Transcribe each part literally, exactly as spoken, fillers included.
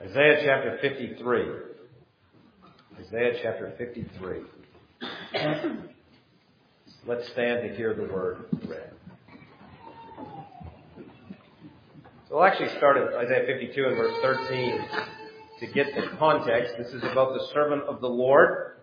Isaiah chapter fifty-three. Isaiah chapter fifty-three. Let's stand to hear the word read. So we'll actually start at Isaiah fifty-two and verse thirteen to get the context. This is about the servant of the Lord,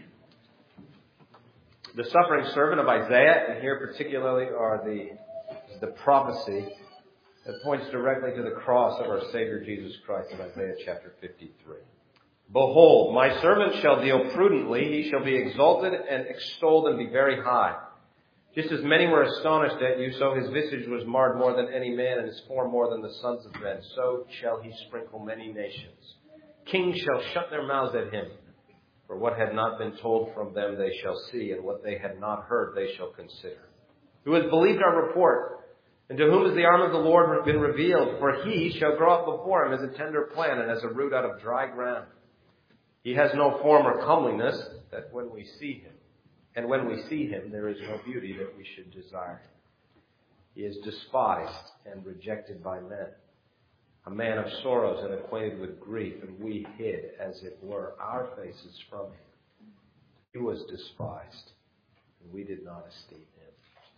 the suffering servant of Isaiah, and here particularly are the, the prophecy that points directly to the cross of our Savior Jesus Christ in Isaiah chapter fifty-three. Behold, my servant shall deal prudently. He shall be exalted and extolled and be very high. Just as many were astonished at you, so his visage was marred more than any man, and his form more than the sons of men. So shall he sprinkle many nations. Kings shall shut their mouths at him. For what had not been told from them they shall see, and what they had not heard they shall consider. Who has believed our report? And to whom has the arm of the Lord been revealed? For he shall grow up before him as a tender plant and as a root out of dry ground. He has no form or comeliness, that when we see him, and when we see him, there is no beauty that we should desire him. He is despised and rejected by men, a man of sorrows and acquainted with grief, and we hid, as it were, our faces from him. He was despised, and we did not esteem him.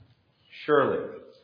Surely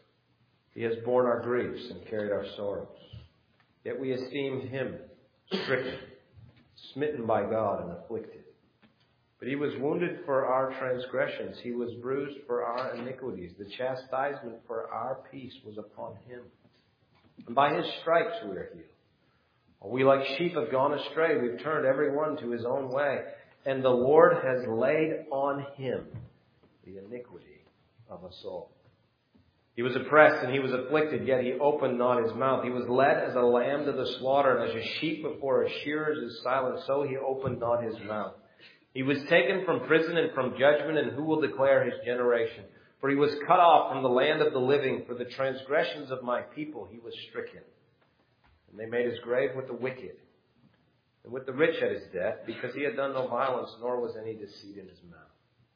he has borne our griefs and carried our sorrows. Yet we esteemed him stricken, smitten by God, and afflicted. But he was wounded for our transgressions. He was bruised for our iniquities. The chastisement for our peace was upon him. And by his stripes we are healed. We like sheep have gone astray. We've turned every one to his own way. And the Lord has laid on him the iniquity of us all. He was oppressed and he was afflicted, yet he opened not his mouth. He was led as a lamb to the slaughter, and as a sheep before a shearers is silent, so he opened not his mouth. He was taken from prison and from judgment, and who will declare his generation? For he was cut off from the land of the living. For the transgressions of my people he was stricken. And they made his grave with the wicked, and with the rich at his death, because he had done no violence, nor was any deceit in his mouth.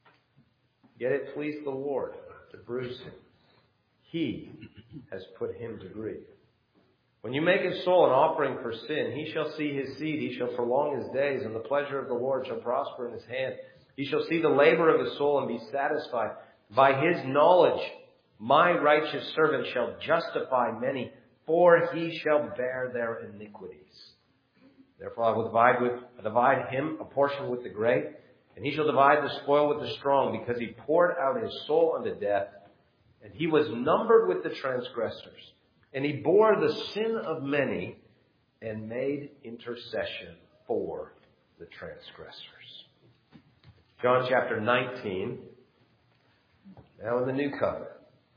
Yet it pleased the Lord to bruise him. He has put him to grief. When you make his soul an offering for sin, he shall see his seed, he shall prolong his days, and the pleasure of the Lord shall prosper in his hand. He shall see the labor of his soul and be satisfied. By his knowledge, my righteous servant shall justify many, for he shall bear their iniquities. Therefore I will divide, with, divide him a portion with the great, and he shall divide the spoil with the strong, because he poured out his soul unto death, and he was numbered with the transgressors. And he bore the sin of many and made intercession for the transgressors. John chapter nineteen. Now in the New Covenant.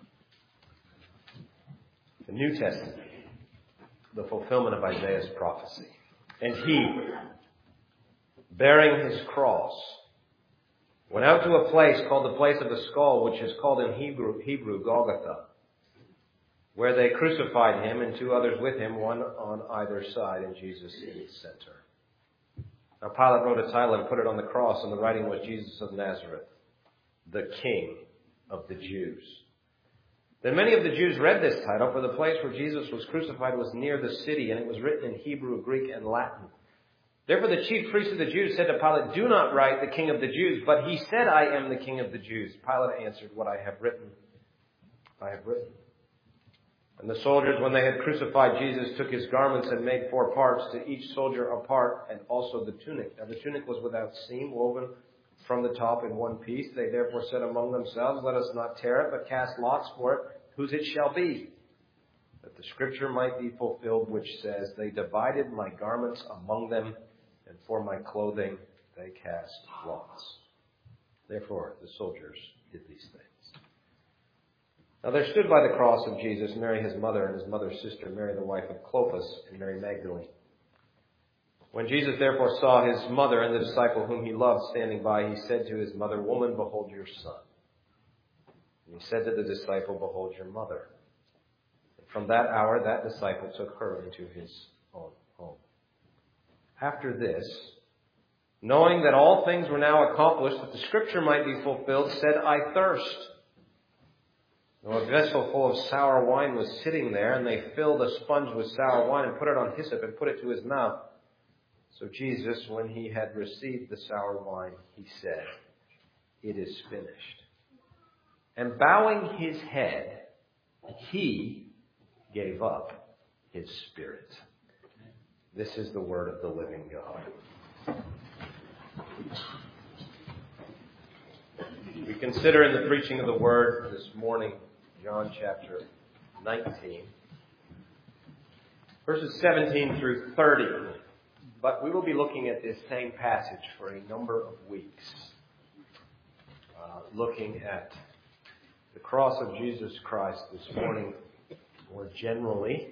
The New Testament. The fulfillment of Isaiah's prophecy. And he, bearing his cross, went out to a place called the place of the skull, which is called in Hebrew, Hebrew Golgotha, where they crucified him and two others with him, one on either side, and Jesus in the center. Now Pilate wrote a title and put it on the cross, and the writing was Jesus of Nazareth, the King of the Jews. Then many of the Jews read this title, for the place where Jesus was crucified was near the city, and it was written in Hebrew, Greek, and Latin. Therefore the chief priests of the Jews said to Pilate, "Do not write the King of the Jews." But he said, "I am the King of the Jews." Pilate answered, "What I have written, I have written." And the soldiers, when they had crucified Jesus, took his garments and made four parts, to each soldier a part, and also the tunic. Now the tunic was without seam, woven from the top in one piece. They therefore said among themselves, "Let us not tear it, but cast lots for it, whose it shall be." That the scripture might be fulfilled, which says, "They divided my garments among them, and for my clothing they cast lots." Therefore the soldiers did these things. Now there stood by the cross of Jesus Mary his mother, and his mother's sister Mary the wife of Clopas, and Mary Magdalene. When Jesus therefore saw his mother and the disciple whom he loved standing by, he said to his mother, "Woman, behold your son." And he said to the disciple, "Behold your mother." And from that hour that disciple took her into his own home. After this, knowing that all things were now accomplished, that the scripture might be fulfilled, said, "I thirst." Now a vessel full of sour wine was sitting there, and they filled a sponge with sour wine and put it on hyssop and put it to his mouth. So Jesus, when he had received the sour wine, he said, "It is finished." And bowing his head, he gave up his spirit. This is the word of the living God. We consider in the preaching of the word this morning, John chapter nineteen, verses seventeen through thirty. But we will be looking at this same passage for a number of weeks, uh, looking at the cross of Jesus Christ this morning more generally.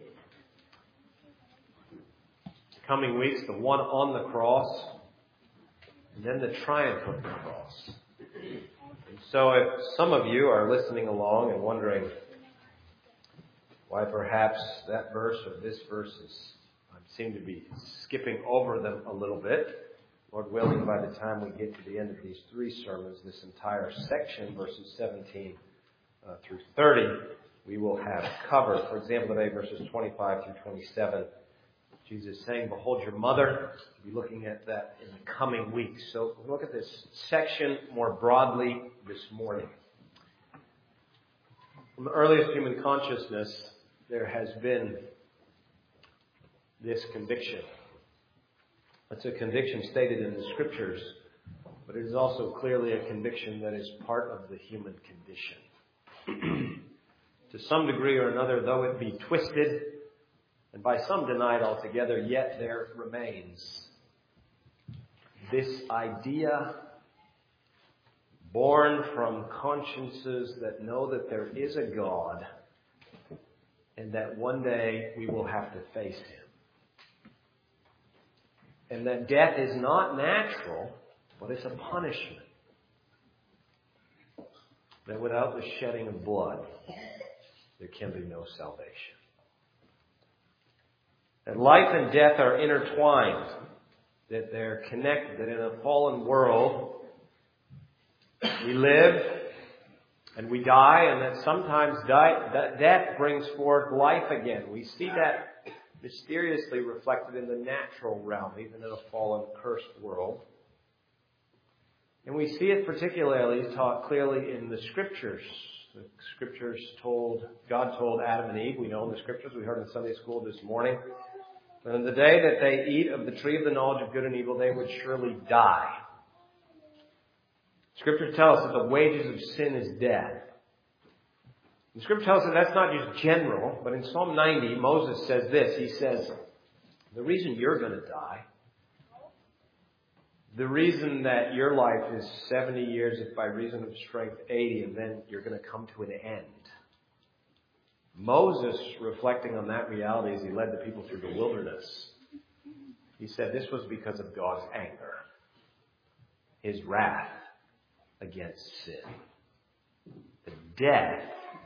The coming weeks, the one on the cross, and then the triumph of the cross. And so if some of you are listening along and wondering why perhaps that verse or this verse is, I seem to be skipping over them a little bit, Lord willing, by the time we get to the end of these three sermons, this entire section, verses seventeen uh, through thirty, we will have covered. For example, today, verses twenty-five through twenty-seven, Jesus is saying, "Behold your mother." We'll be looking at that in the coming weeks. So we'll look at this section more broadly this morning. From the earliest human consciousness, there has been this conviction. It's a conviction stated in the Scriptures, but it is also clearly a conviction that is part of the human condition. To some degree or another, though it be twisted, and by some denied altogether, yet there remains this idea born from consciences that know that there is a God and that one day we will have to face Him. And that death is not natural, but it's a punishment. That without the shedding of blood, there can be no salvation. That life and death are intertwined. That they're connected. That in a fallen world, we live and we die, and that sometimes die, that death brings forth life again. We see that mysteriously reflected in the natural realm, even in a fallen, cursed world. And we see it particularly taught clearly in the Scriptures. The Scriptures told, God told Adam and Eve, we know in the Scriptures, we heard in Sunday school this morning, that on the day that they eat of the tree of the knowledge of good and evil, they would surely die. Scripture tells us that the wages of sin is death. The Scripture tells us that that's not just general, but in Psalm ninety, Moses says this. He says, the reason you're going to die, the reason that your life is seventy years, if by reason of strength eighty, and then you're going to come to an end. Moses, reflecting on that reality as he led the people through the wilderness, he said this was because of God's anger, His wrath against sin. The death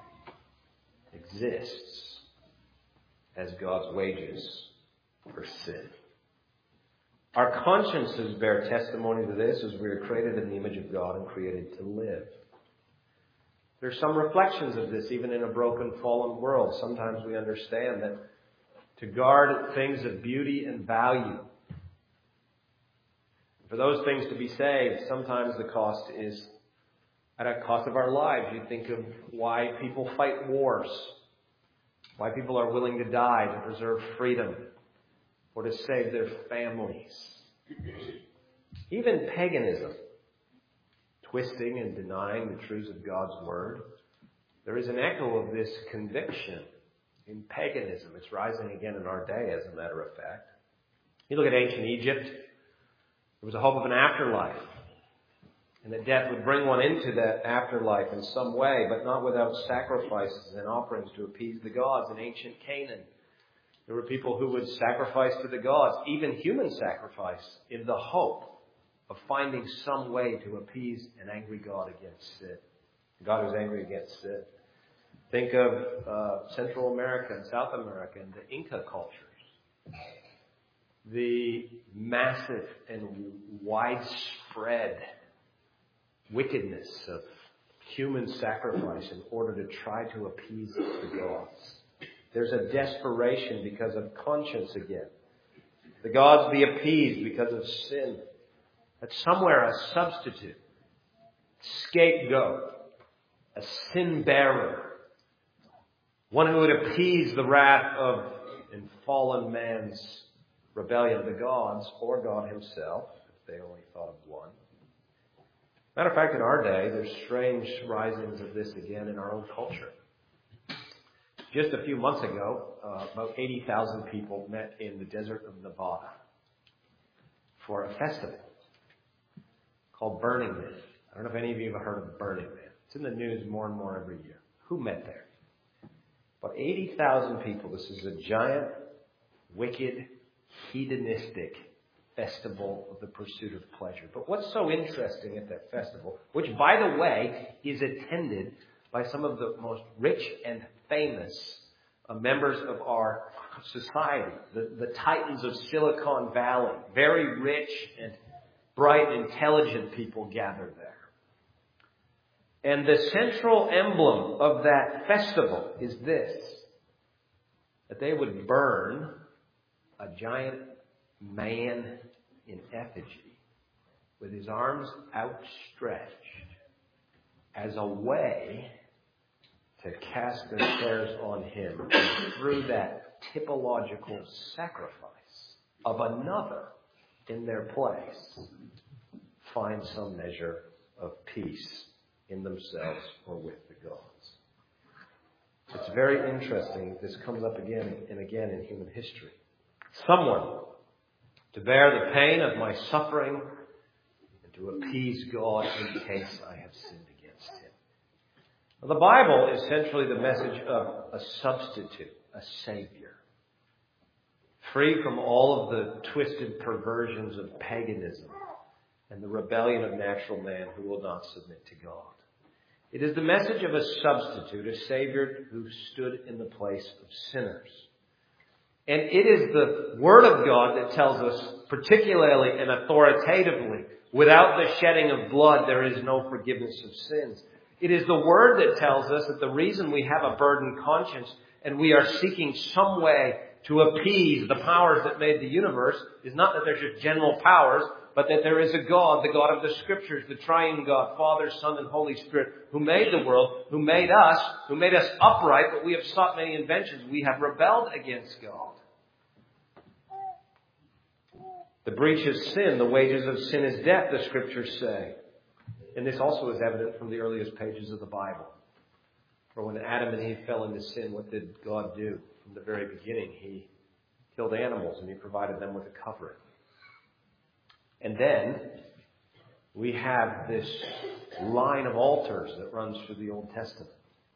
exists as God's wages for sin. Our consciences bear testimony to this as we are created in the image of God and created to live. There's some reflections of this even in a broken, fallen world. Sometimes we understand that to guard things of beauty and value, for those things to be saved, sometimes the cost is at a cost of our lives. You think of why people fight wars, why people are willing to die to preserve freedom or to save their families. Even paganism, twisting and denying the truths of God's Word. There is an echo of this conviction in paganism. It's rising again in our day, as a matter of fact. You look at ancient Egypt. There was a hope of an afterlife. And that death would bring one into that afterlife in some way, but not without sacrifices and offerings to appease the gods. In ancient Canaan, there were people who would sacrifice to the gods, even human sacrifice, in the hope of finding some way to appease an angry God against sin. God who's angry against sin. Think of uh, Central America and South America and the Inca cultures. The massive and widespread wickedness of human sacrifice in order to try to appease the gods. There's a desperation because of conscience again. The gods be appeased because of sin. That somewhere a substitute, scapegoat, a sin bearer, one who would appease the wrath of in fallen man's rebellion of the gods or God himself, if they only thought of one. Matter of fact, in our day, there's strange risings of this again in our own culture. Just a few months ago, uh, about eighty thousand people met in the desert of Nevada for a festival called Burning Man. I don't know if any of you have heard of Burning Man. It's in the news more and more every year. Who met there? About eighty thousand people. This is a giant, wicked, hedonistic festival of the pursuit of pleasure. But what's so interesting at that festival, which, by the way, is attended by some of the most rich and famous uh, members of our society, the, the titans of Silicon Valley, very rich and bright, intelligent people gather there. And the central emblem of that festival is this, that they would burn a giant man in effigy with his arms outstretched as a way to cast their cares on him, and through that typological sacrifice of another in their place, find some measure of peace in themselves or with the gods. It's very interesting. This comes up again and again in human history. Someone to bear the pain of my suffering and to appease God in case I have sinned against him. Now, the Bible is essentially the message of a substitute, a Savior, free from all of the twisted perversions of paganism and the rebellion of natural man who will not submit to God. It is the message of a substitute, a Savior who stood in the place of sinners. And it is the Word of God that tells us, particularly and authoritatively, without the shedding of blood, there is no forgiveness of sins. It is the Word that tells us that the reason we have a burdened conscience and we are seeking some way to appease the powers that made the universe is not that they're just general powers, but that there is a God, the God of the Scriptures, the triune God, Father, Son, and Holy Spirit, who made the world, who made us, who made us upright, but we have sought many inventions. We have rebelled against God. The breach is sin. The wages of sin is death, the Scriptures say. And this also is evident from the earliest pages of the Bible. For when Adam and Eve fell into sin, what did God do? From the very beginning, He killed animals and He provided them with a covering. And then we have this line of altars that runs through the Old Testament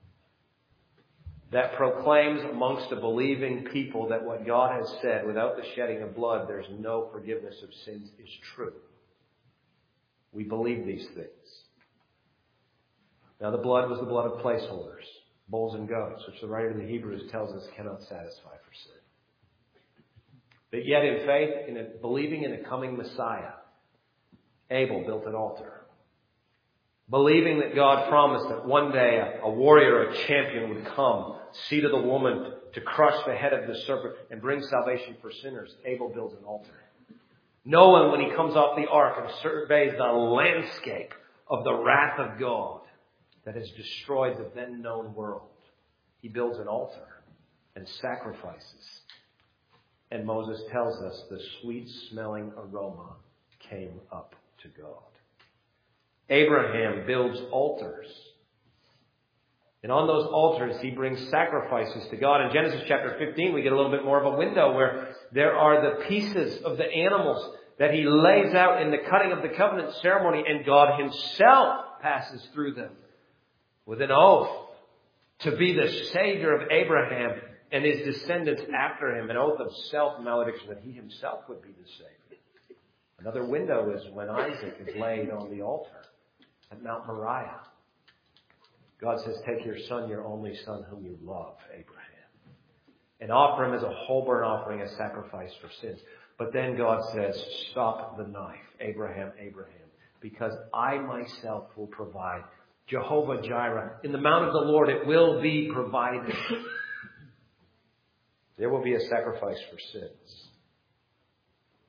that proclaims amongst a believing people that what God has said, without the shedding of blood, there's no forgiveness of sins, is true. We believe these things. Now, the blood was the blood of placeholders, bulls and goats, which the writer of the Hebrews tells us cannot satisfy for sin. But yet in faith, in a, believing in a coming Messiah, Abel built an altar. Believing that God promised that one day a, a warrior, a champion would come, seed of the woman, to crush the head of the serpent and bring salvation for sinners, Abel builds an altar. Noah, when he comes off the ark and surveys the landscape of the wrath of God that has destroyed the then known world, he builds an altar and sacrifices. And Moses tells us the sweet-smelling aroma came up to God. Abraham builds altars. And on those altars, he brings sacrifices to God. In Genesis chapter fifteen, we get a little bit more of a window where there are the pieces of the animals that he lays out in the cutting of the covenant ceremony, and God himself passes through them with an oath to be the Savior of Abraham and his descendants after him, an oath of self-malediction that he himself would be the Savior. Another window is when Isaac is laid on the altar at Mount Moriah. God says, take your son, your only son, whom you love, Abraham, and offer him as a whole burnt offering, a sacrifice for sins. But then God says, stop the knife, Abraham, Abraham, because I myself will provide. Jehovah Jireh. In the mount of the Lord it will be provided. There will be a sacrifice for sins.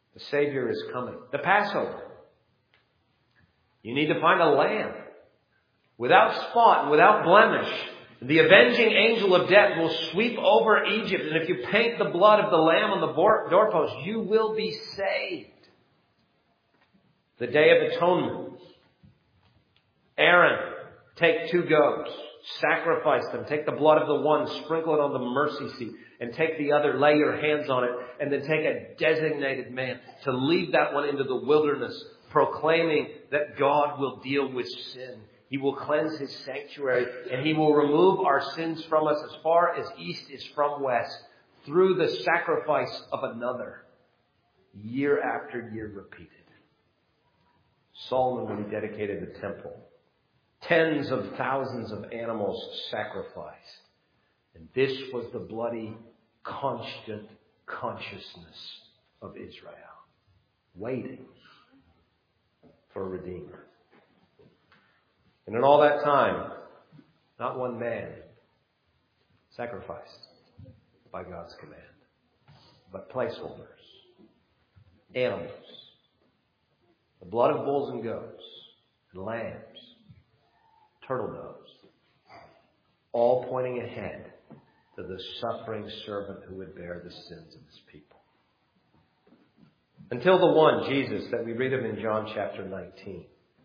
The Savior is coming. The Passover. You need to find a lamb without spot and without blemish. The avenging angel of death will sweep over Egypt. And if you paint the blood of the lamb on the doorpost, you will be saved. The Day of Atonement. Aaron, take two goats, sacrifice them, take the blood of the one, sprinkle it on the mercy seat, and take the other, lay your hands on it, and then take a designated man to lead that one into the wilderness, proclaiming that God will deal with sin. He will cleanse His sanctuary, and He will remove our sins from us as far as east is from west through the sacrifice of another, year after year repeated. Solomon, when he dedicated the temple, tens of thousands of animals sacrificed. And this was the bloody, constant consciousness of Israel, waiting for a Redeemer. And in all that time, not one man sacrificed by God's command, but placeholders, animals, the blood of bulls and goats, and lambs, turtle doves, all pointing ahead to the suffering servant who would bear the sins of His people. Until the one, Jesus, that we read of in John chapter nineteen.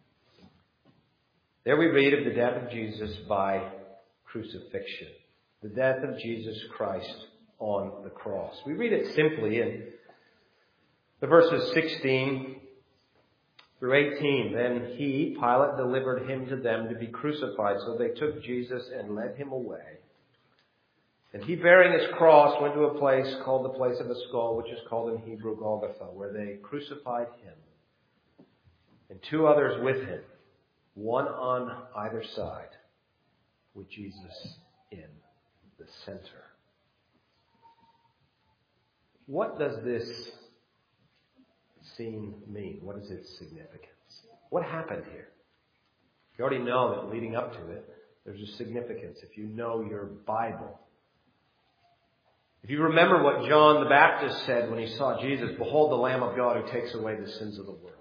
There we read of the death of Jesus by crucifixion. The death of Jesus Christ on the cross. We read it simply in the verses sixteen through eighteen. Then he, Pilate, delivered him to them to be crucified. So they took Jesus and led him away. And he, bearing his cross, went to a place called the place of a skull, which is called in Hebrew Golgotha, where they crucified him and two others with him, one on either side, with Jesus in the center. What does this scene mean? What is its significance? What happened here? You already know that leading up to it, there's a significance if you know your Bible. If you remember what John the Baptist said when he saw Jesus, "Behold the Lamb of God who takes away the sins of the world."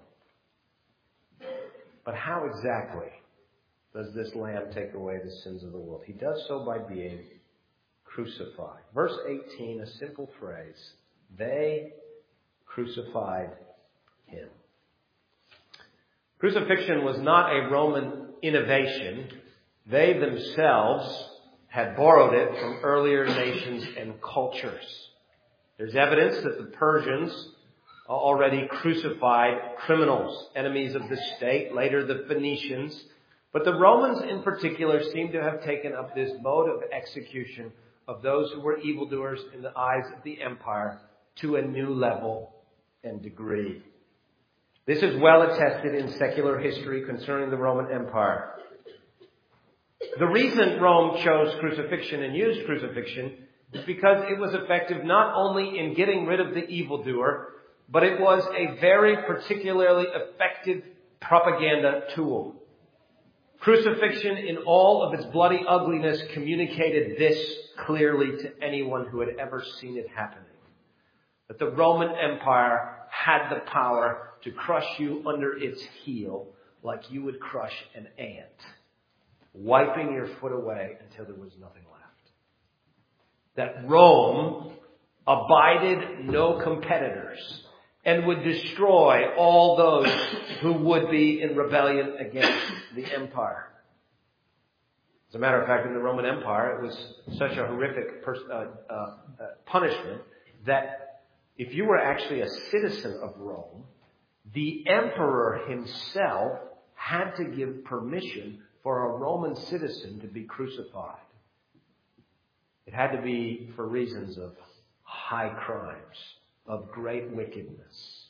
But how exactly does this Lamb take away the sins of the world? He does so by being crucified. Verse eighteen, a simple phrase. They crucified him. Crucifixion was not a Roman innovation. They themselves had borrowed it from earlier nations and cultures. There's evidence that the Persians already crucified criminals, enemies of the state, later the Phoenicians. But the Romans in particular seem to have taken up this mode of execution of those who were evildoers in the eyes of the empire to a new level and degree. This is well attested in secular history concerning the Roman Empire. The reason Rome chose crucifixion and used crucifixion is because it was effective not only in getting rid of the evildoer, but it was a very particularly effective propaganda tool. Crucifixion in all of its bloody ugliness communicated this clearly to anyone who had ever seen it happening. That the Roman Empire had the power to crush you under its heel like you would crush an ant, wiping your foot away until there was nothing left. That Rome abided no competitors and would destroy all those who would be in rebellion against the empire. As a matter of fact, in the Roman Empire, it was such a horrific pers- uh, uh, uh, punishment that if you were actually a citizen of Rome, the emperor himself had to give permission for a Roman citizen to be crucified. It had to be for reasons of high crimes, of great wickedness.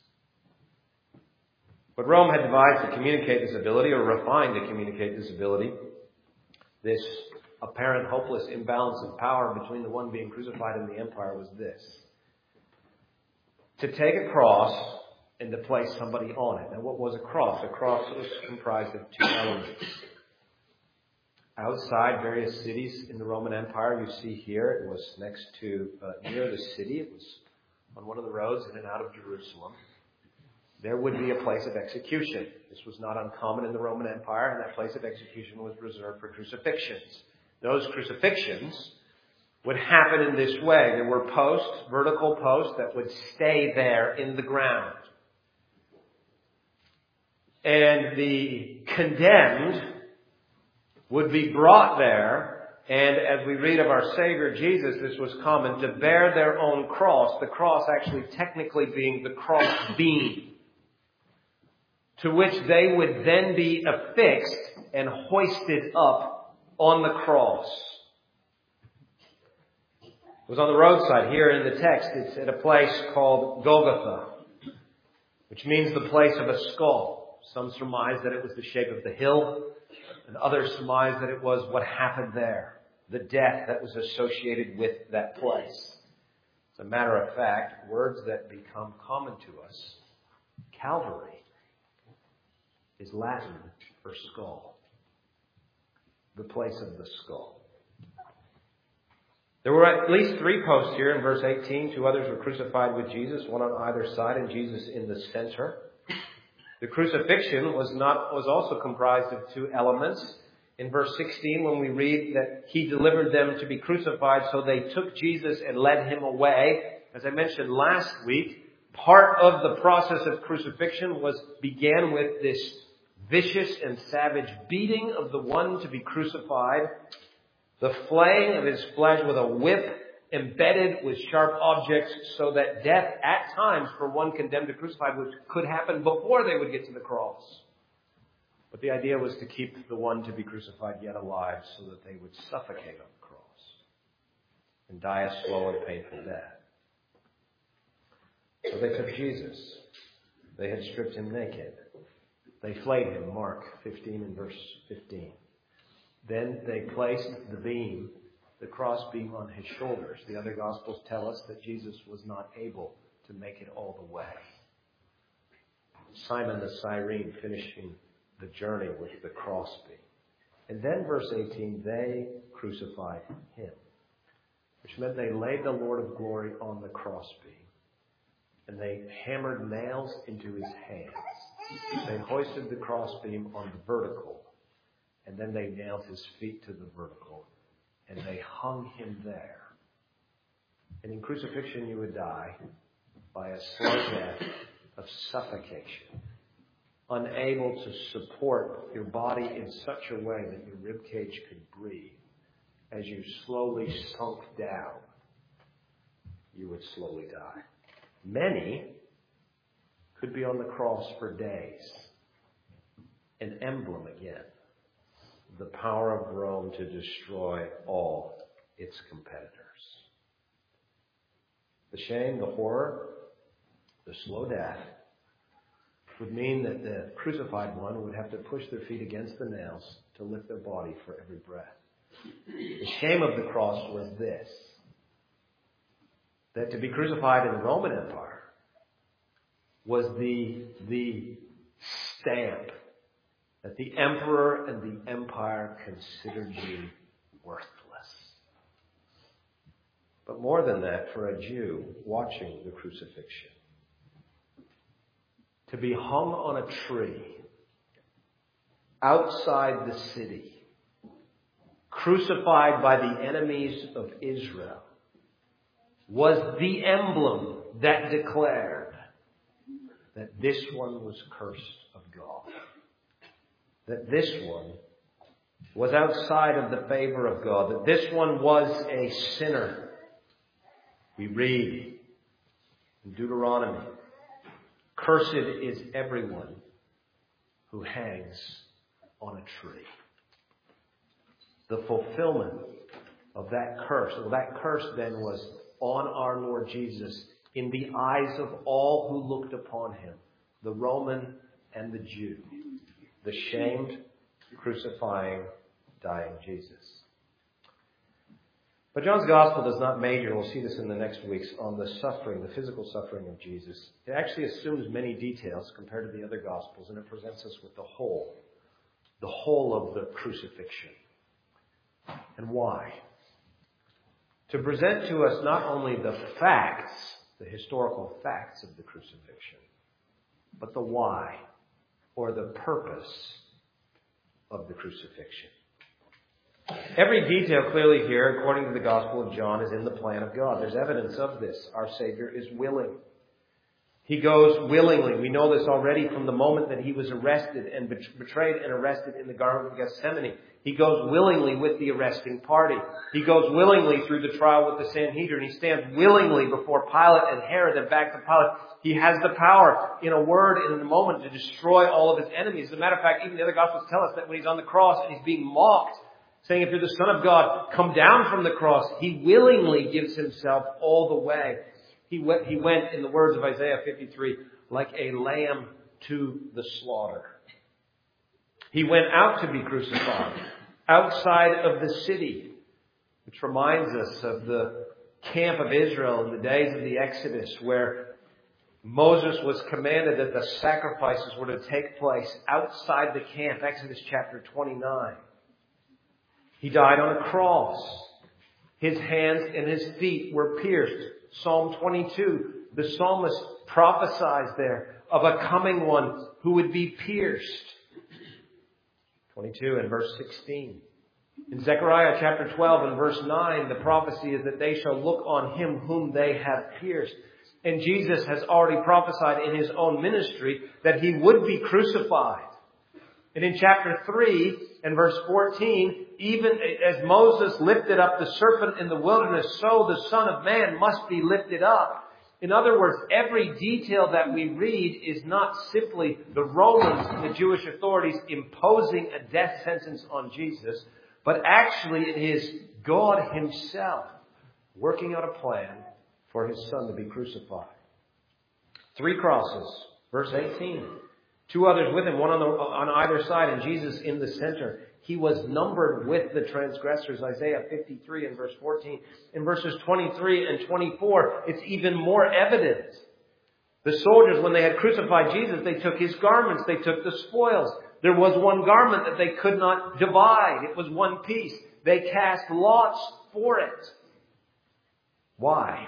But Rome had devised to communicate this ability, or refined to communicate this ability, this apparent hopeless imbalance of power between the one being crucified and the empire was this: to take a cross and to place somebody on it. Now, what was a cross? A cross was comprised of two elements. Outside various cities in the Roman Empire, you see here, it was next to, uh, near the city. It was on one of the roads in and out of Jerusalem. there would be a place of execution. This was not uncommon in the Roman Empire, and that place of execution was reserved for crucifixions. Those crucifixions would happen in this way. There were posts, vertical posts, that would stay there in the ground. And the condemned would be brought there. And as we read of our Savior Jesus, this was common, to bear their own cross. The cross actually technically being the cross beam, to which they would then be affixed and hoisted up on the cross. It was on the roadside. Here in the text, it's at a place called Golgotha, which means the place of a skull. Some surmise that it was the shape of the hill, and others surmise that it was what happened there, the death that was associated with that place. As a matter of fact, words that become common to us, Calvary is Latin for skull, the place of the skull. There were at least three posts here in verse eighteen. Two others were crucified with Jesus, one on either side and Jesus in the center. The crucifixion was not was also comprised of two elements. In verse sixteen, when we read that he delivered them to be crucified, so they took Jesus and led him away. As I mentioned last week, part of the process of crucifixion was began with this vicious and savage beating of the one to be crucified, the flaying of his flesh with a whip embedded with sharp objects, so that death at times for one condemned to crucified which could happen before they would get to the cross. But the idea was to keep the one to be crucified yet alive, so that they would suffocate on the cross and die a slow and painful death. So they took Jesus. They had stripped him naked. They flayed him, Mark fifteen and verse fifteen. Then they placed the beam, the cross beam, on his shoulders. The other Gospels tell us that Jesus was not able to make it all the way. Simon the Cyrene finishing the journey with the cross beam. And then verse eighteen, they crucified him, which meant they laid the Lord of glory on the cross beam. And they hammered nails into his hands. They hoisted the cross beam on the vertical, and then they nailed his feet to the vertical, and they hung him there. And in crucifixion you would die by a slow death of suffocation, unable to support your body in such a way that your ribcage could breathe. As you slowly sunk down, you would slowly die. Many could be on the cross for days. An emblem again. The power of Rome to destroy all its competitors. The shame, the horror, the slow death would mean that the crucified one would have to push their feet against the nails to lift their body for every breath. The shame of the cross was this: that to be crucified in the Roman Empire was the, the stamp that the emperor and the empire considered you worthless. But more than that, for a Jew watching the crucifixion, to be hung on a tree outside the city, crucified by the enemies of Israel, was the emblem that declared that this one was cursed of God. That this one was outside of the favor of God. That this one was a sinner. We read in Deuteronomy, cursed is everyone who hangs on a tree. The fulfillment of that curse. Well, that curse then was on our Lord Jesus in the eyes of all who looked upon him, the Roman and the Jew, the shamed, crucifying, dying Jesus. But John's Gospel does not major, we'll see this in the next weeks, on the suffering, the physical suffering of Jesus. It actually assumes many details compared to the other Gospels, and it presents us with the whole, the whole of the crucifixion. And why? To present to us not only the facts, the historical facts of the crucifixion, but the why or the purpose of the crucifixion. Every detail clearly here, according to the Gospel of John, is in the plan of God. There's evidence of this. Our Savior is willing. He goes willingly. We know this already from the moment that he was arrested and betrayed and arrested in the Garden of Gethsemane. He goes willingly with the arresting party. He goes willingly through the trial with the Sanhedrin. He stands willingly before Pilate and Herod and back to Pilate. He has the power, in a word and in a moment, to destroy all of his enemies. As a matter of fact, even the other Gospels tell us that when he's on the cross and he's being mocked, saying, if you're the Son of God, come down from the cross, he willingly gives himself all the way. He went, he went, in the words of Isaiah fifty-three, like a lamb to the slaughter. He went out to be crucified, outside of the city, which reminds us of the camp of Israel in the days of the Exodus, where Moses was commanded that the sacrifices were to take place outside the camp, Exodus chapter twenty-nine. He died on a cross. His hands and his feet were pierced. Psalm twenty-two, the psalmist prophesies there of a coming one who would be pierced. twenty-two and verse sixteen. In Zechariah chapter twelve and verse nine, the prophecy is that they shall look on him whom they have pierced. And Jesus has already prophesied in his own ministry that he would be crucified. And in chapter three and verse fourteen, even as Moses lifted up the serpent in the wilderness, so the Son of Man must be lifted up. In other words, every detail that we read is not simply the Romans and the Jewish authorities imposing a death sentence on Jesus, but actually it is God himself working out a plan for his Son to be crucified. Three crosses, verse eighteen. Two others with him, one on, the, on either side, and Jesus in the center. He was numbered with the transgressors, Isaiah fifty-three and verse fourteen. In verses twenty-three and twenty-four, it's even more evident. The soldiers, when they had crucified Jesus, they took his garments, they took the spoils. There was one garment that they could not divide. It was one piece. They cast lots for it. Why?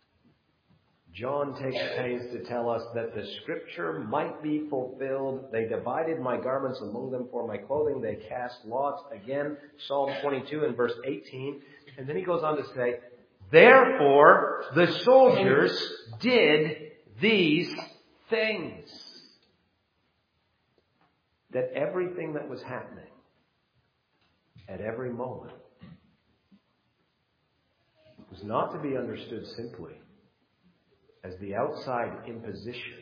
John takes pains to tell us that the scripture might be fulfilled. They divided my garments among them for my clothing. They cast lots. Again, Psalm twenty-two and verse eighteen. And then he goes on to say, therefore the soldiers did these things. That everything that was happening at every moment was not to be understood simply as the outside imposition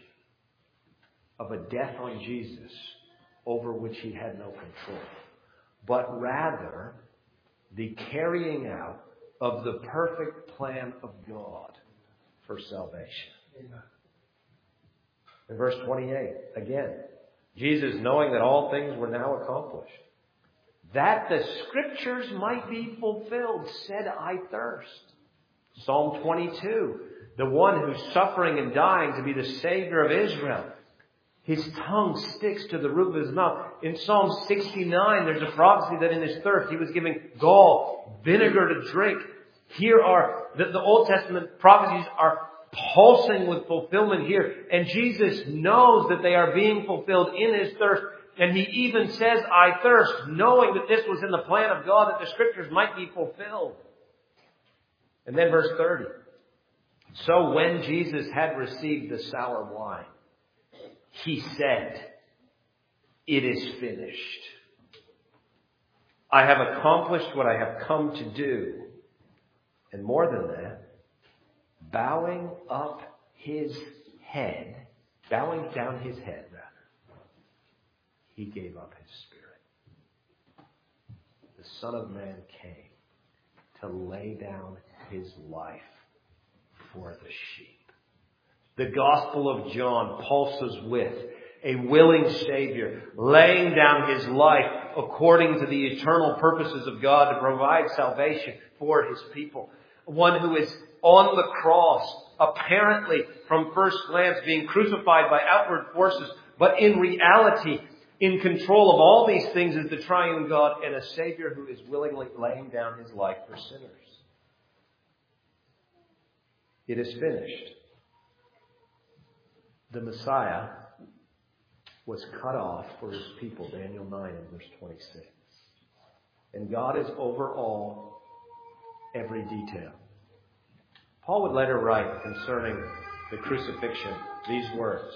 of a death on Jesus over which he had no control, but rather the carrying out of the perfect plan of God for salvation. Amen. In verse twenty-eight, again, Jesus, knowing that all things were now accomplished, that the scriptures might be fulfilled, said, I thirst. Psalm twenty-two, the one who's suffering and dying to be the Savior of Israel. His tongue sticks to the roof of his mouth. In Psalm sixty-nine, there's a prophecy that in his thirst he was giving gall, vinegar to drink. Here are, the, the Old Testament prophecies are pulsing with fulfillment here. And Jesus knows that they are being fulfilled in his thirst. And he even says, I thirst, knowing that this was in the plan of God, that the scriptures might be fulfilled. And then verse thirty. So when Jesus had received the sour wine, he said, it is finished. I have accomplished what I have come to do. And more than that, bowing up his head, bowing down his head, rather, he gave up his spirit. The Son of Man came to lay down his life for the sheep. The Gospel of John pulses with a willing Savior laying down his life according to the eternal purposes of God to provide salvation for his people. One who is on the cross, apparently from first glance being crucified by outward forces, but in reality in control of all these things is the triune God and a Savior who is willingly laying down his life for sinners. It is finished. The Messiah was cut off for his people, Daniel nine and verse twenty-six. And God is over all, every detail. Paul would later write concerning the crucifixion these words,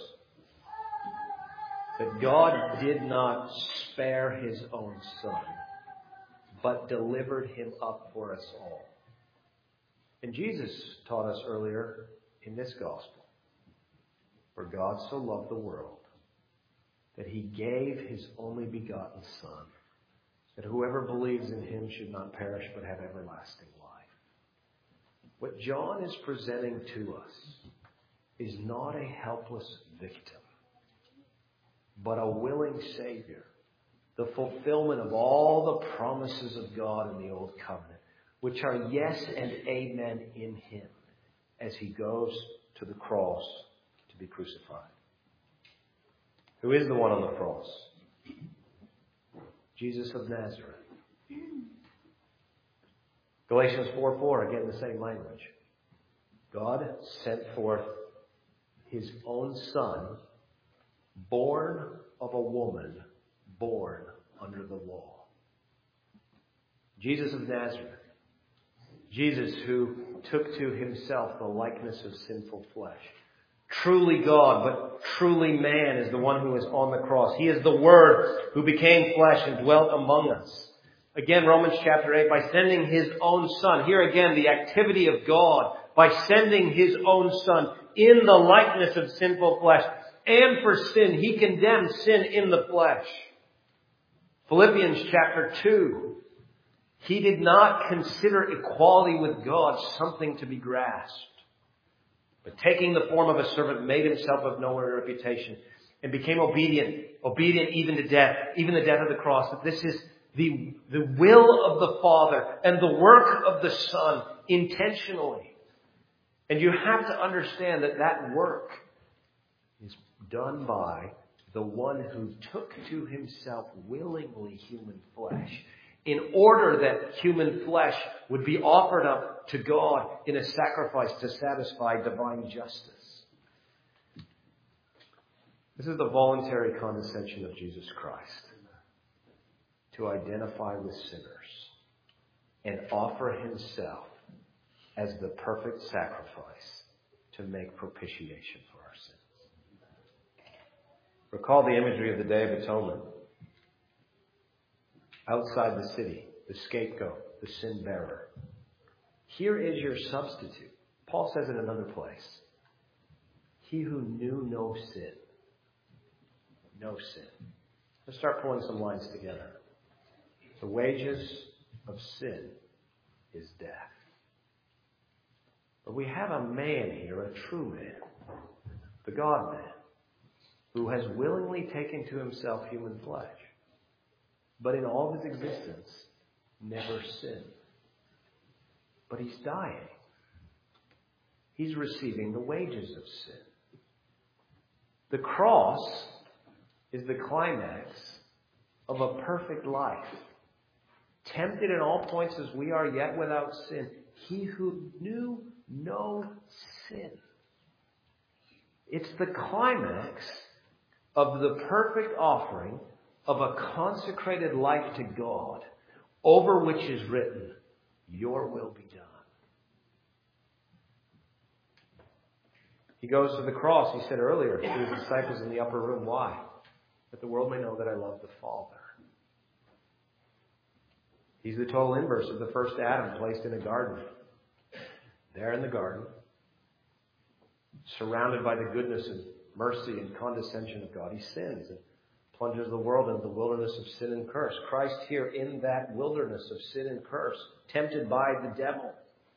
that God did not spare his own Son, but delivered him up for us all. And Jesus taught us earlier in this gospel, for God so loved the world that he gave his only begotten Son, that whoever believes in him should not perish but have everlasting life. What John is presenting to us is not a helpless victim, but a willing Savior, the fulfillment of all the promises of God in the Old Covenant, which are yes and amen in him as he goes to the cross to be crucified. Who is the one on the cross? Jesus of Nazareth. Galatians four four, again the same language. God sent forth his own Son, born of a woman, born under the law. Jesus of Nazareth. Jesus who took to himself the likeness of sinful flesh. Truly God, but truly man is the one who is on the cross. He is the Word who became flesh and dwelt among us. Again, Romans chapter eight, by sending his own Son. Here again, the activity of God by sending his own Son in the likeness of sinful flesh. And for sin, he condemned sin in the flesh. Philippians chapter two. He did not consider equality with God something to be grasped, but taking the form of a servant, made himself of no reputation, and became obedient, obedient even to death, even the death of the cross. That this is the, the will of the Father and the work of the Son intentionally. And you have to understand that that work is done by the one who took to himself willingly human flesh, in order that human flesh would be offered up to God in a sacrifice to satisfy divine justice. This is the voluntary condescension of Jesus Christ, to identify with sinners and offer himself as the perfect sacrifice to make propitiation for our sins. Recall the imagery of the Day of Atonement. Outside the city, the scapegoat, the sin bearer. Here is your substitute. Paul says in another place, he who knew no sin. No sin. Let's start pulling some lines together. The wages of sin is death. But we have a man here, a true man, the God-man, who has willingly taken to himself human flesh, but in all of his existence, never sinned. But he's dying. He's receiving the wages of sin. The cross is the climax of a perfect life. Tempted in all points as we are, yet without sin. He who knew no sin. It's the climax of the perfect offering of a consecrated life to God, over which is written, your will be done. He goes to the cross, he said earlier, to his disciples in the upper room. Why? That the world may know that I love the Father. He's the total inverse of the first Adam placed in a garden. There in the garden, surrounded by the goodness and mercy and condescension of God, he sins and plunges the world into the wilderness of sin and curse. Christ here in that wilderness of sin and curse, tempted by the devil,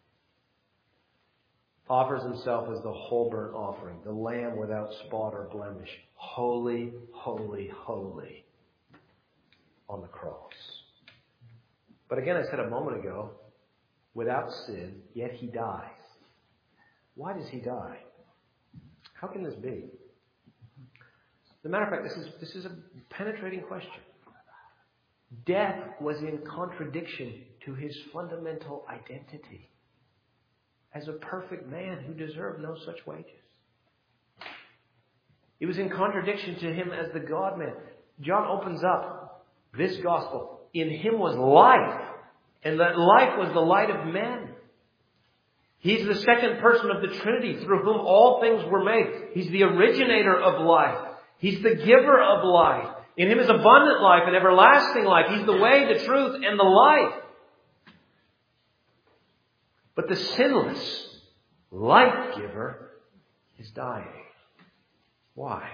offers himself as the whole burnt offering, the lamb without spot or blemish. Holy, holy, holy on the cross. But again, I said a moment ago, without sin, yet he dies. Why does he die? How can this be? As a matter of fact, this is, this is a penetrating question. Death was in contradiction to his fundamental identity as a perfect man who deserved no such wages. He was in contradiction to him as the God-man. John opens up this gospel. In him was life, and that life was the light of men. He's the second person of the Trinity through whom all things were made. He's the originator of life. He's the giver of life. In him is abundant life and everlasting life. He's the way, the truth, and the life. But the sinless life giver is dying. Why?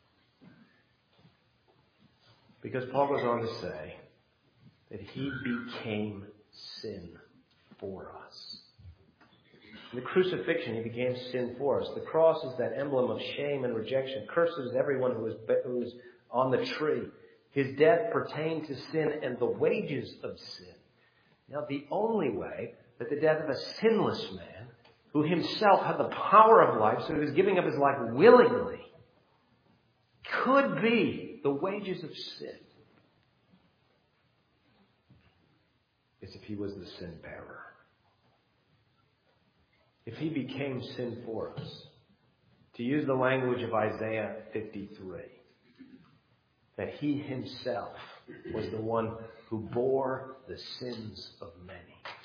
Because Paul goes on to say that he became sin for us. In the crucifixion, he became sin for us. The cross is that emblem of shame and rejection. Cursed is everyone who is, who is on the tree. His death pertained to sin and the wages of sin. Now, the only way that the death of a sinless man, who himself had the power of life, so he was giving up his life willingly, could be the wages of sin, is if he was the sin bearer. If he became sin for us, to use the language of Isaiah fifty-three, that he himself was the one who bore the sins of many.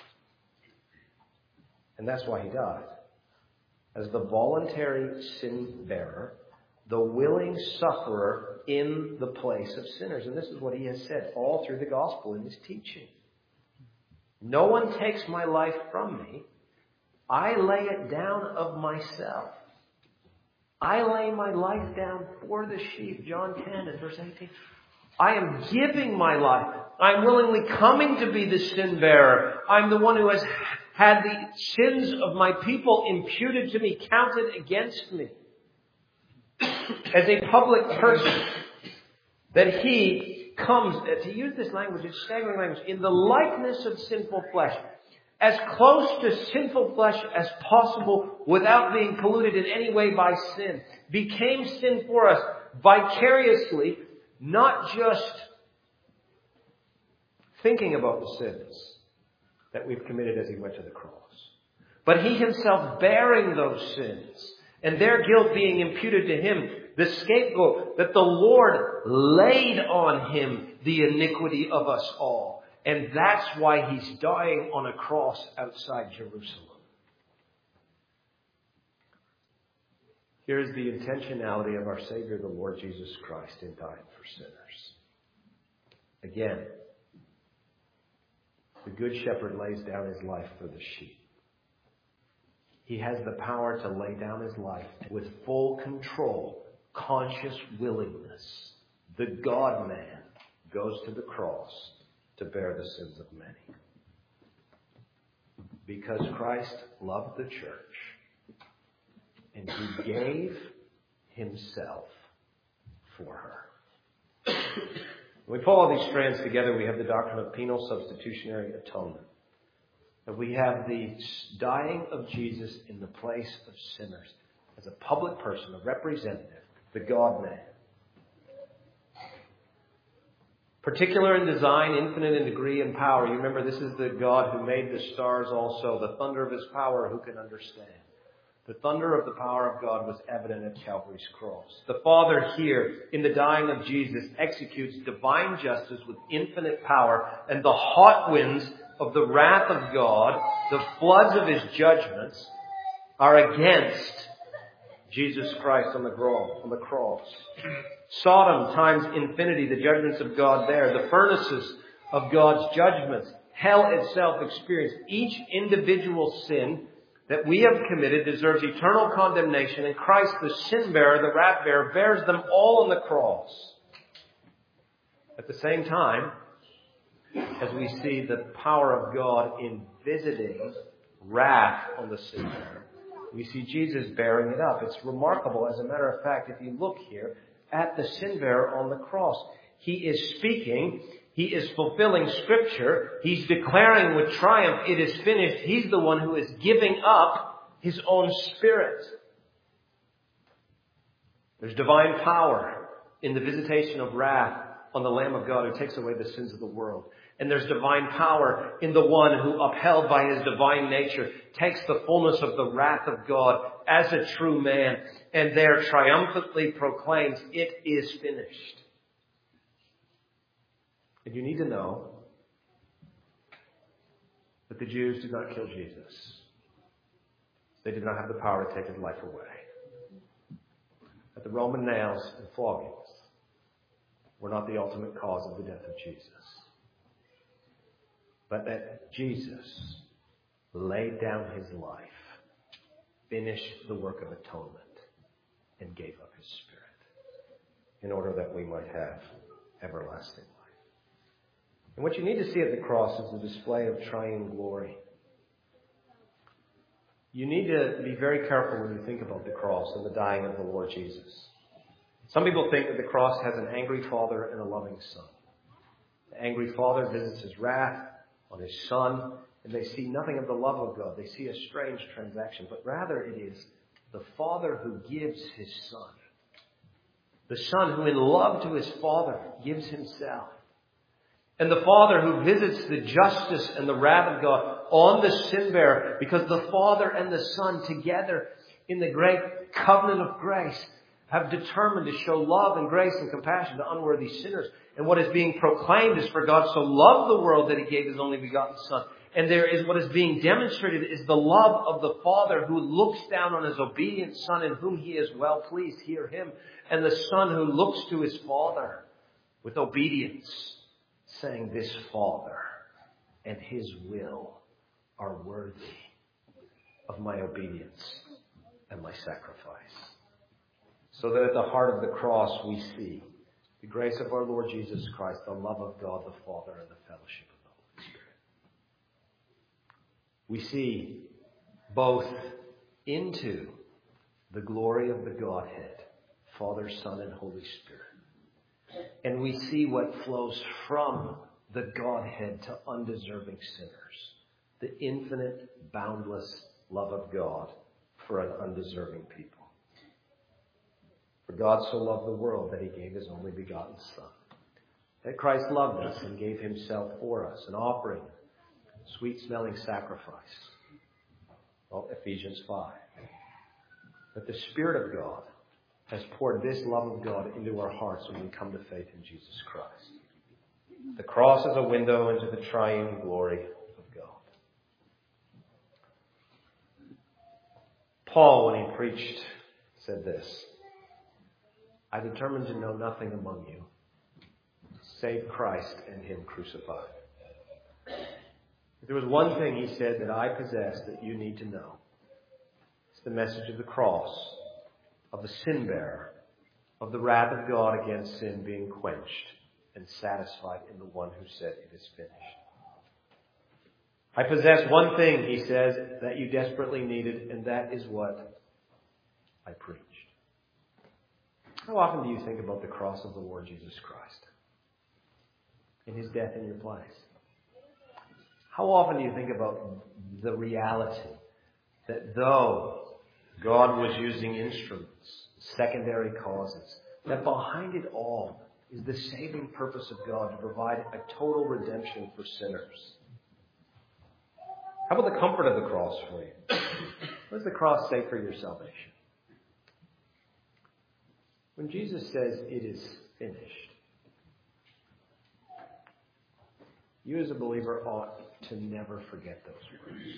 And that's why he died. As the voluntary sin bearer, the willing sufferer in the place of sinners. And this is what he has said all through the gospel in his teaching. No one takes my life from me. I lay it down of myself. I lay my life down for the sheep. John ten and verse eighteen. I am giving my life. I'm willingly coming to be the sin bearer. I'm the one who has had the sins of my people imputed to me, counted against me. As a public person, that he comes, to use this language, it's staggering language, in the likeness of sinful flesh. As close to sinful flesh as possible without being polluted in any way by sin. Became sin for us vicariously, not just thinking about the sins that we've committed as he went to the cross, but he himself bearing those sins and their guilt being imputed to him, the scapegoat, that the Lord laid on him the iniquity of us all. And that's why he's dying on a cross outside Jerusalem. Here's the intentionality of our Savior, the Lord Jesus Christ, in dying for sinners. Again, the Good Shepherd lays down his life for the sheep. He has the power to lay down his life with full control, conscious willingness. The God-man goes to the cross to bear the sins of many. Because Christ loved the church and he gave himself for her. When we pull all these strands together, we have the doctrine of penal substitutionary atonement. That we have the dying of Jesus in the place of sinners as a public person, a representative, the God-man. Particular in design, infinite in degree and power. You remember, this is the God who made the stars also. The thunder of his power, who can understand? The thunder of the power of God was evident at Calvary's cross. The Father here, in the dying of Jesus, executes divine justice with infinite power, and the hot winds of the wrath of God, the floods of his judgments, are against Jesus Christ on the cross. Sodom times infinity, the judgments of God there. The furnaces of God's judgments. Hell itself experienced. Each individual sin that we have committed deserves eternal condemnation, and Christ, the sin bearer, the wrath bearer, bears them all on the cross. At the same time, as we see the power of God in visiting wrath on the sin bearer, we see Jesus bearing it up. It's remarkable. As a matter of fact, if you look here at the sin bearer on the cross, he is speaking. He is fulfilling Scripture. He's declaring with triumph, it is finished. He's the one who is giving up his own Spirit. There's divine power in the visitation of wrath on the Lamb of God who takes away the sins of the world. And there's divine power in the one who, upheld by his divine nature, takes the fullness of the wrath of God as a true man and there triumphantly proclaims, "It is finished." And you need to know that the Jews did not kill Jesus. They did not have the power to take his life away. That the Roman nails and floggings were not the ultimate cause of the death of Jesus. But that Jesus laid down his life, finished the work of atonement, and gave up his Spirit in order that we might have everlasting life. And what you need to see at the cross is the display of triune glory. You need to be very careful when you think about the cross and the dying of the Lord Jesus. Some people think that the cross has an angry Father and a loving Son. The angry Father visits his wrath on his Son, and they see nothing of the love of God. They see a strange transaction, but rather it is the Father who gives his Son. The Son who in love to his Father gives himself. And the Father who visits the justice and the wrath of God on the sin bearer, because the Father and the Son together in the great covenant of grace have determined to show love and grace and compassion to unworthy sinners. And what is being proclaimed is, for God so loved the world that he gave his only begotten Son. And there is what is being demonstrated is the love of the Father who looks down on his obedient Son in whom he is well pleased. Hear him. And the Son who looks to his Father with obedience, saying, "This Father and his will are worthy of my obedience and my sacrifice." So that at the heart of the cross we see the grace of our Lord Jesus Christ, the love of God the Father, and the fellowship of the Holy Spirit. We see both into the glory of the Godhead, Father, Son, and Holy Spirit. And we see what flows from the Godhead to undeserving sinners. The infinite, boundless love of God for an undeserving people. For God so loved the world that he gave his only begotten Son. That Christ loved us and gave himself for us, an offering, sweet-smelling sacrifice. Well, Ephesians five. That the Spirit of God has poured this love of God into our hearts when we come to faith in Jesus Christ. The cross is a window into the triune glory of God. Paul, when he preached, said this: "I determined to know nothing among you save Christ and him crucified." If there was one thing, he said, that I possess that you need to know, it's the message of the cross, of the sin bearer, of the wrath of God against sin being quenched and satisfied in the one who said, "It is finished." I possess one thing, he says, that you desperately needed, and that is what I preached. How often do you think about the cross of the Lord Jesus Christ and his death in your place? How often do you think about the reality that though God was using instruments, secondary causes, that behind it all is the saving purpose of God to provide a total redemption for sinners? How about the comfort of the cross for you? What does the cross say for your salvation? When Jesus says, "It is finished," you as a believer ought to never forget those words.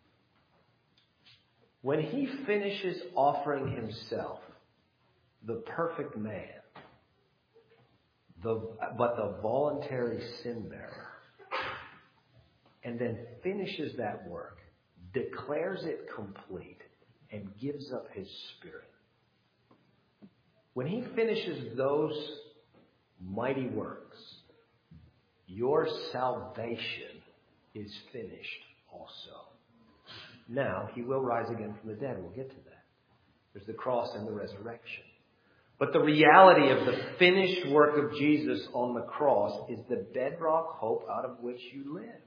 When he finishes offering himself, the perfect man, the, but the voluntary sin bearer, and then finishes that work, declares it complete, and gives up his Spirit. When he finishes those mighty works, your salvation is finished also. Now, he will rise again from the dead. We'll get to that. There's the cross and the resurrection. But the reality of the finished work of Jesus on the cross is the bedrock hope out of which you live.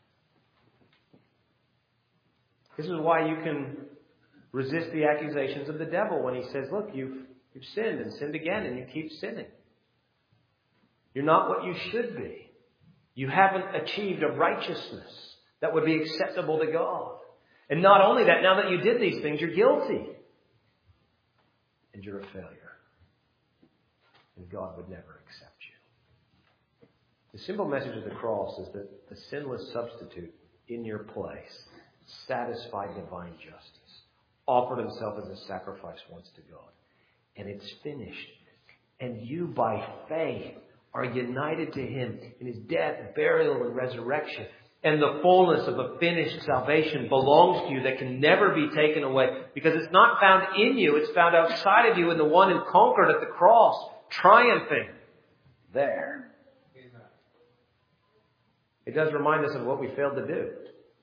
This is why you can resist the accusations of the devil when he says, "Look, you've, you've sinned and sinned again, and you keep sinning. You're not what you should be." You haven't achieved a righteousness that would be acceptable to God. And not only that, now that you did these things, you're guilty. And you're a failure. And God would never accept you. The simple message of the cross is that the sinless substitute in your place satisfied divine justice, offered himself as a sacrifice once to God. And it's finished. And you, by faith, are united to him in his death, burial, and resurrection. And the fullness of a finished salvation belongs to you that can never be taken away, because it's not found in you, it's found outside of you in the one who conquered at the cross, triumphing there. It does remind us of what we failed to do.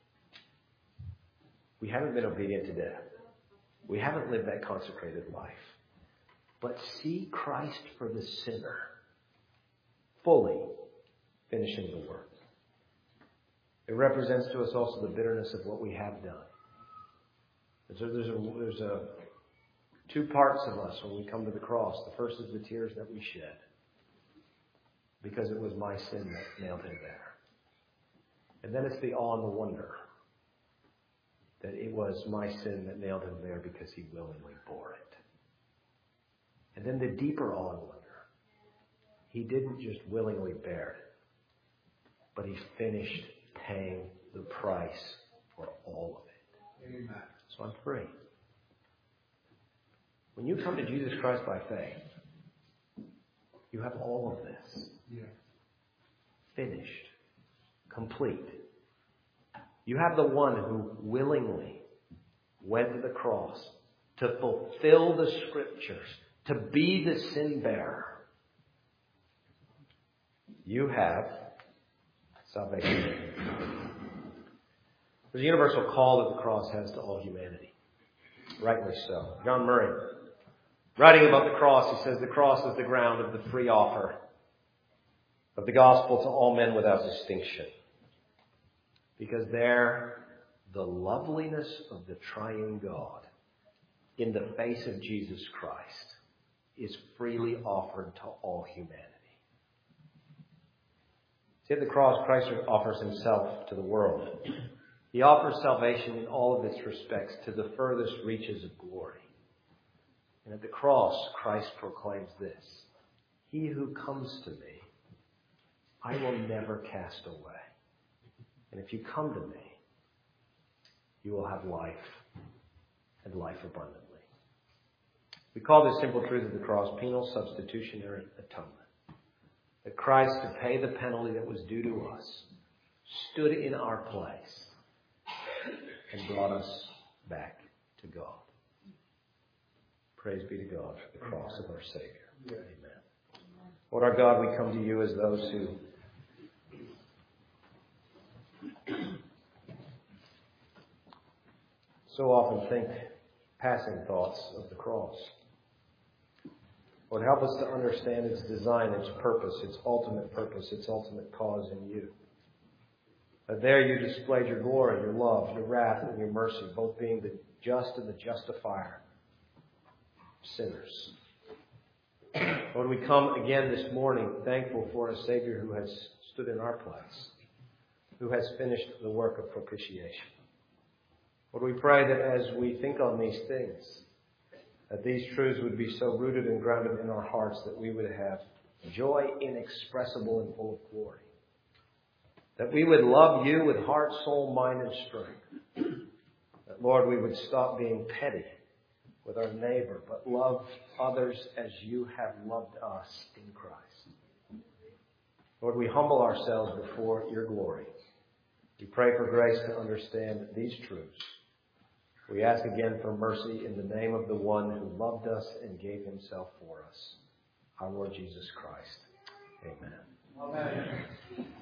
We haven't been obedient to death. We haven't lived that consecrated life. But see Christ for the sinner, fully finishing the work. It represents to us also the bitterness of what we have done. And so there's a, there's a two parts of us when we come to the cross. The first is the tears that we shed, because it was my sin that nailed him there. And then it's the awe and the wonder that it was my sin that nailed him there because he willingly bore it. And then the deeper awe and wonder. He didn't just willingly bear it, but he finished paying the price for all of it. Amen. So I'm free. When you come to Jesus Christ by faith, you have all of this. Yeah. Finished. Complete. You have the one who willingly went to the cross to fulfill the scriptures, to be the sin bearer. You have salvation. There's a universal call that the cross has to all humanity. Rightly so. John Murray, writing about the cross, he says, the cross is the ground of the free offer of the gospel to all men without distinction. Because there, the loveliness of the triune God in the face of Jesus Christ is freely offered to all humanity. See, at the cross, Christ offers himself to the world. He offers salvation in all of its respects to the furthest reaches of glory. And at the cross, Christ proclaims this: he who comes to me, I will never cast away. And if you come to me, you will have life, and life abundantly. We call this simple truth of the cross penal substitutionary atonement. That Christ, to pay the penalty that was due to us, stood in our place and brought us back to God. Praise be to God for the cross of our Savior. Amen. Lord our God, we come to you as those who so often think passing thoughts of the cross. Lord, help us to understand its design, its purpose, its ultimate purpose, its ultimate cause in you. That there you displayed your glory, your love, your wrath, and your mercy, both being the just and the justifier of sinners. Lord, we come again this morning thankful for a Savior who has stood in our place, who has finished the work of propitiation. Lord, we pray that as we think on these things, that these truths would be so rooted and grounded in our hearts that we would have joy inexpressible and full of glory. That we would love you with heart, soul, mind, and strength. That, Lord, we would stop being petty with our neighbor, but love others as you have loved us in Christ. Lord, we humble ourselves before your glory. We pray for grace to understand these truths. We ask again for mercy in the name of the one who loved us and gave himself for us, our Lord Jesus Christ. Amen. Amen.